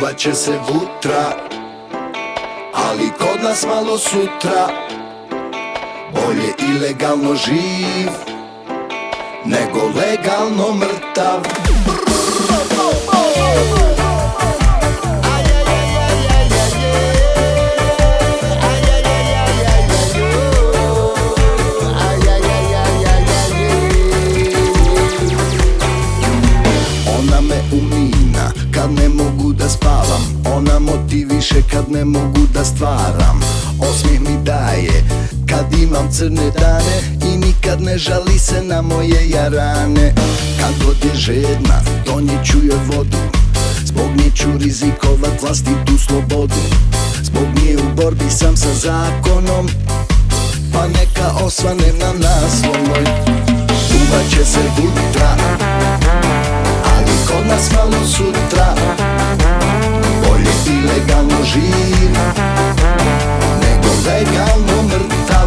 Duvaće se vutra, ali kod nas malo sutra. Bolje ilegalno živ nego legalno mrtav. Ona me umina kad ne mogu da spavam, ona motiviše kad ne mogu da stvaram. Osmijeh mi daje kad imam crne dane i nikad ne žali se na moje jarane. Kad god je žedna, donijet ću joj vodu, zbog nje ću rizikovat vlastitu slobodu. Zbog nje u borbi sam sa zakonom, pa neka osvane na naslovnoj. Duvaće se vutra, ali kod nas malo sutra. Bolje ilegalno živ nego legalno mrtav.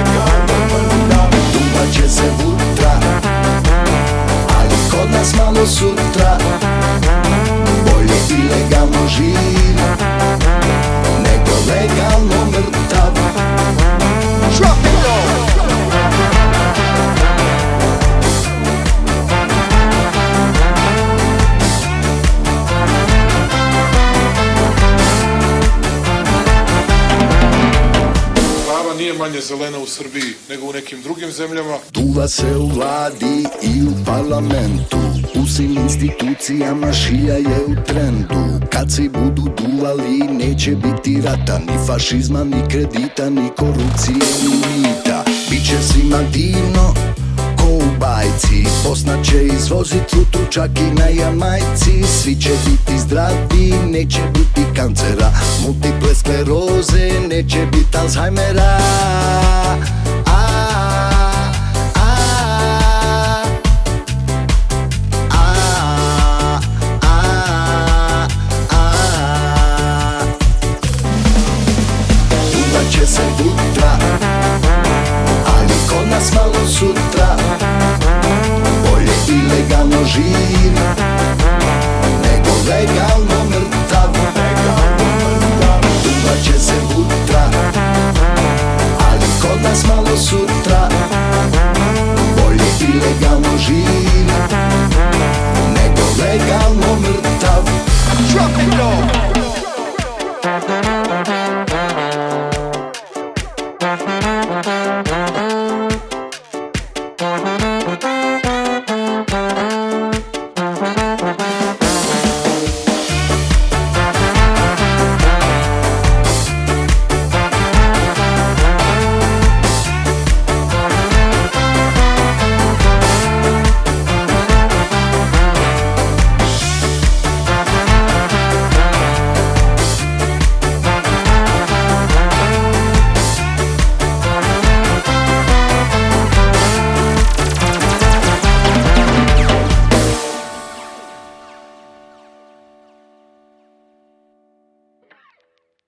Duvaće se vutra, ali kod nas malo sutra. Bolje ilegalno živ nego legalno mrtav. Drop it low. Nije manje zelena u Srbiji nego u nekim drugim zemljama. Duva se u vladi i u parlamentu, u svim institucijama šilja je u trendu. Kad se budu duvali neće biti rata, ni fašizma, ni kredita, ni korupcije, ni mita. Biće svima divno ko u bajci, Bosna će izvozit lutu čak i na Jamajci. Svi će biti zdravi, neće biti kancera, multiple skleroze, neće biti Alzheimera.